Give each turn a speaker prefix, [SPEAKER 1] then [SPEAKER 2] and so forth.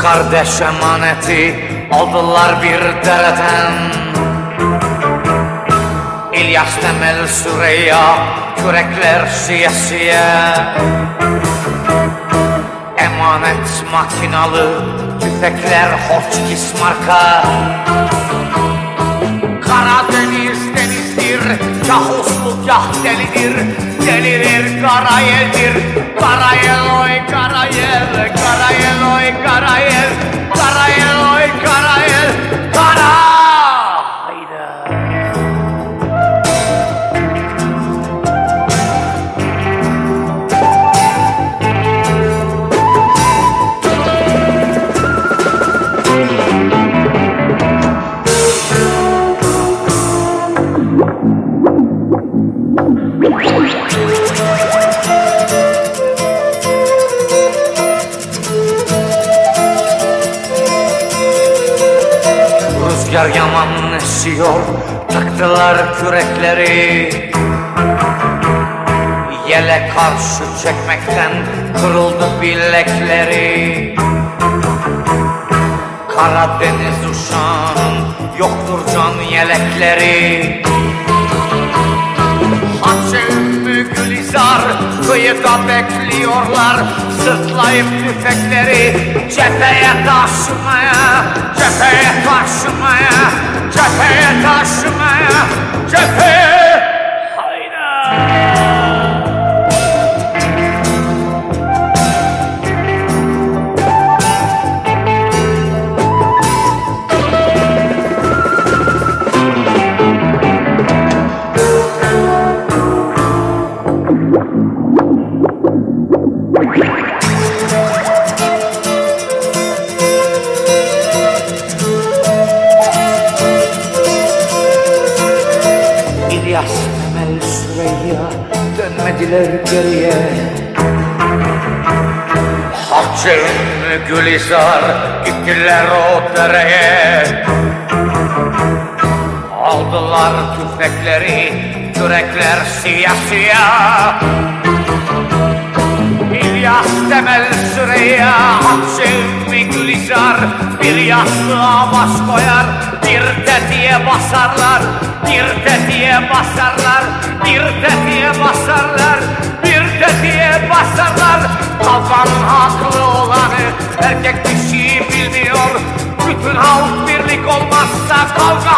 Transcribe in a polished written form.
[SPEAKER 1] kardeş emaneti aldılar bir dereden. İlyas Temel Süreyya, kürekler siye siye. Emanet makinalı tüfekler Hotchkiss marka. Karadeniz denizdir, kah uslu kah delidir. Delidir Karayel'dir, Karayel oy Karayel, Karayel oy Karayel, Karayel oy Karayel, Kara. Hayda. Rüzgar yaman esiyor, taktılar kürekleri. Yele karşı çekmekten kırıldı bilekleri. Karadeniz uşağının yoktur can yelekleri. Hatice Ümmü Gülizar kıyıda bekliyorlar, sırtlayıp tüfekleri. Cepheye taşımaya, cepheye taşımaya, cepheye taşımaya, cepheye. Hayda. İlyas Temel Süreyya dönmediler geriye. Hatice Ümmü Gülizar gittiler o dereye. Aldılar tüfekleri, kürekler siyah siyah. İlyas Temel Süreyya, Hatice Ümmü Gülizar bir yastığa baş koyar, bir tetiğe basarlar, bir tetiğe basarlar, bir tetiğe basarlar, bir tetiğe basarlar. Kavganın haklı olanı erkek dişi bilmiyor. Bütün halk birlik olmazsa kavga